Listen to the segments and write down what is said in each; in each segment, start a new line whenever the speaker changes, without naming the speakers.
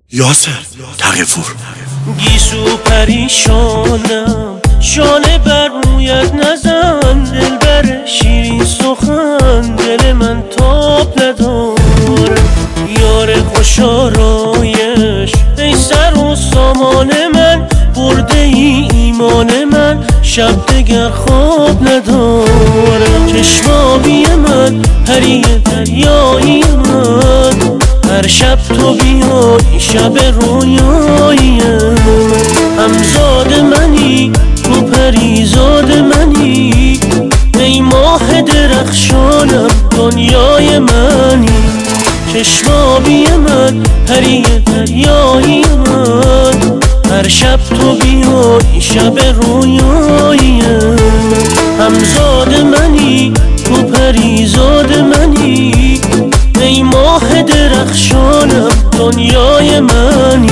یاسر تقی‌پور.
گیسو پریشانم، شانه بر مویت نزن، دلبر شیرین سخن دل من تاب نداره. یار خوشارایش ای سر و سامان من، برده ای ایمان من شب دگر خواب نداره. چشمابی من پری دریایی من، هر شب تو بیای شب رویایی من. همزاد منی تو پریزاد منی، ای ماه درخشانم دنیای منی. چشمابی من پری دریایی من، هر شب تو بیای شب رویایی من. همزاد منی تو پریزاد منی، ای ماه درخشانم دنیای منی.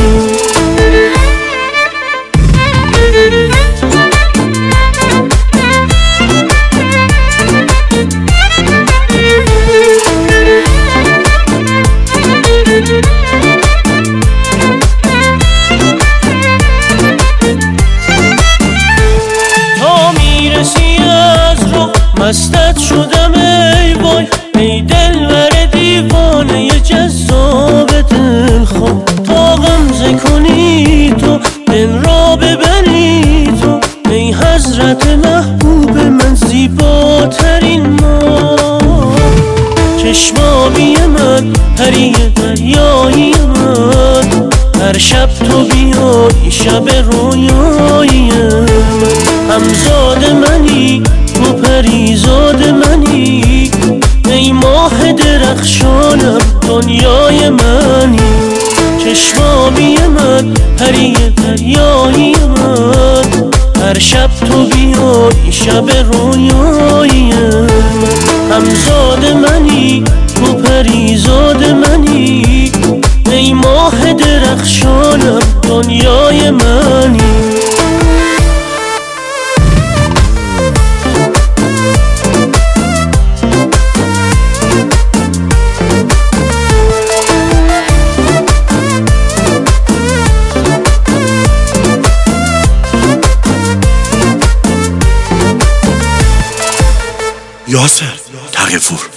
تا میرسی از رو مستت شدم ای وای، ای دلبر دیوانه جذاب دلخواه. تا غمزه کنی تو دل را ببری تو، ای حضرت محبوب من زیباترین ماه. چشمابی من پری دریایی من، هر شب تو بیای شب رویایی من. همزاد منی تو پریزاد منی، ای ماه درخشانم دنیای منی. چشمابی من پری دریایی من، هر شب تو بیای شب رویایی من. همزاد منی تو پریزاد منی، ای ماه درخشانم دنیای منی.
یاسر تقی‌پور.